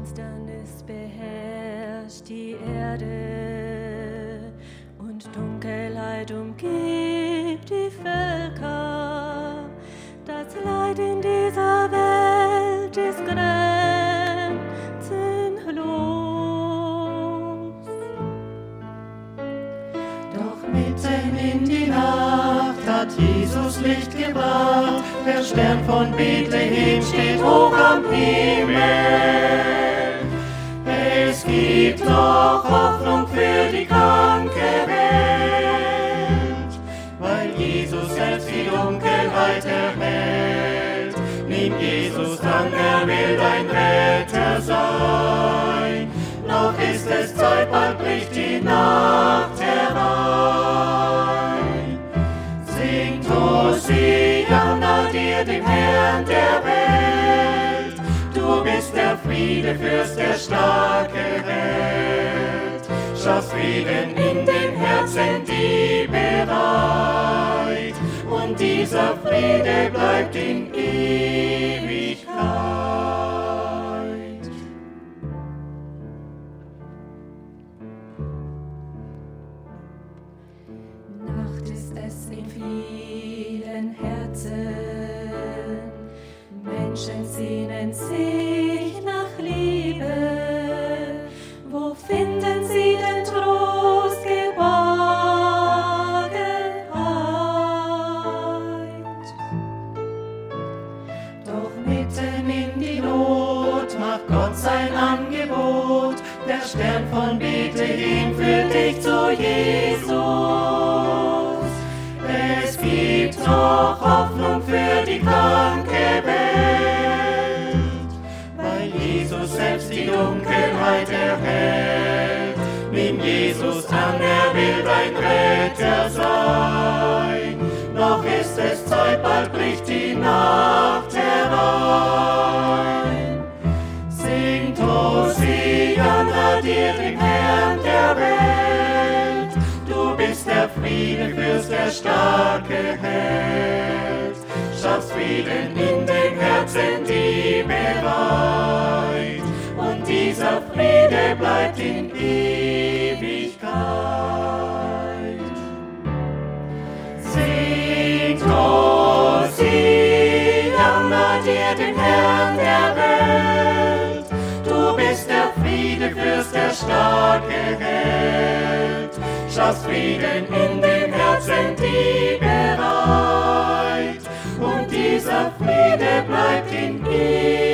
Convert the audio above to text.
Finsternis beherrscht die Erde und Dunkelheit umgibt die Völker. Das Leid in dieser Welt ist grenzenlos. Doch mitten in die Nacht hat Jesus Licht gebracht. Der Stern von Bethlehem steht hoch am Himmel. Es gibt noch Hoffnung für die kranke Welt, weil Jesus selbst die Dunkelheit erhält. Nimm Jesus an, er will dein Retter sein. Noch ist es Zeit, bald bricht die Nacht herein. Singt Hosianna dir, dem Herrn der Welt. Du bist der Friedefürst, der starke Held. Schaffst Frieden in den Herzen, die bereit. Und dieser Friede bleibt in Ewigkeit. Nacht ist es in vielen Herzen. Menschen sehnen sich nach Liebe. Wo finden sie den Trost, Geborgenheit? Doch mitten in die Not macht Gott sein Angebot. Der Stern von Bethlehem führt dich zu Jesus. Es gibt noch Hoffnung für die kranke Welt, weil Jesus selbst die Dunkelheit erhält. Nimm Jesus an, er will dein Retter sein. Noch ist es Zeit, bald bricht die Nacht herein. Singt Hosianna dir, dem Herrn der Welt. Du bist der Friedefürst, der starke Held. Schaffst Frieden in den Herzen, die bereit. Und dieser Friede bleibt in Ewigkeit. Singt Hosianna dir, dem Herrn der Welt. Du bist der Friedefürst, der starke Held. Schaffst Frieden in den Herzen, die bereit. Und dieser Friede bleibt in Ewigkeit.